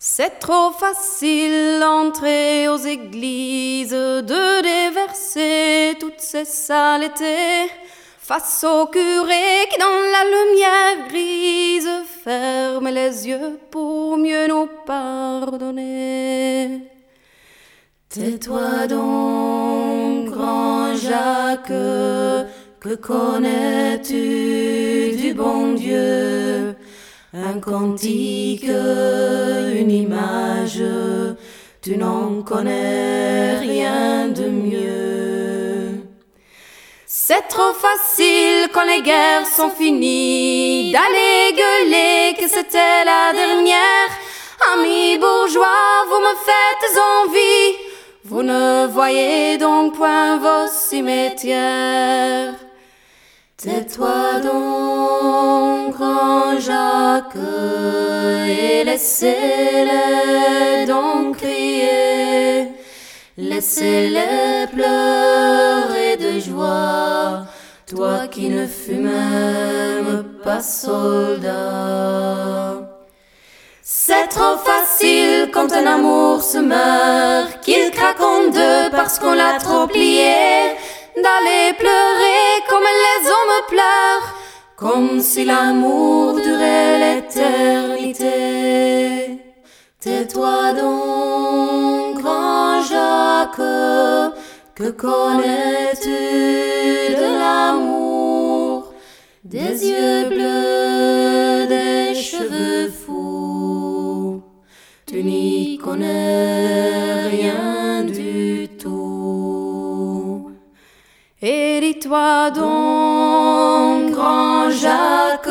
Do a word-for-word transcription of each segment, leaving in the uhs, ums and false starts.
C'est trop facile d'entrer aux églises, de déverser toutes ces saletés face au curé qui dans la lumière grise ferme les yeux pour mieux nous pardonner. Tais-toi donc, grand Jacques, que connais-tu du bon Dieu? Un cantique, une image, tu n'en connais rien de mieux. C'est trop facile quand les guerres sont finies d'aller gueuler que c'était la dernière. Amis bourgeois, vous me faites envie, vous ne voyez donc point vos cimetières. Tais-toi donc, grand Jacques, et laissez-les donc crier, laissez-les pleurer de joie, toi qui ne fus même pas soldat. C'est trop facile quand un amour se meurt, qu'il craque en deux parce qu'on l'a trop plié, d'aller pleurer comme les hommes pleurent, comme si l'amour durait l'éternité. Tais-toi donc, grand Jacques, que connais-tu de l'amour? Des yeux bleus, des cheveux fous, tu n'y connais rien du tout. Et dis-toi donc, grand Jacques,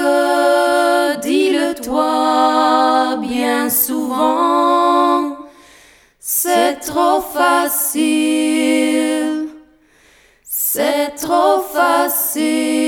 dis-le-toi bien souvent, c'est trop facile, c'est trop facile.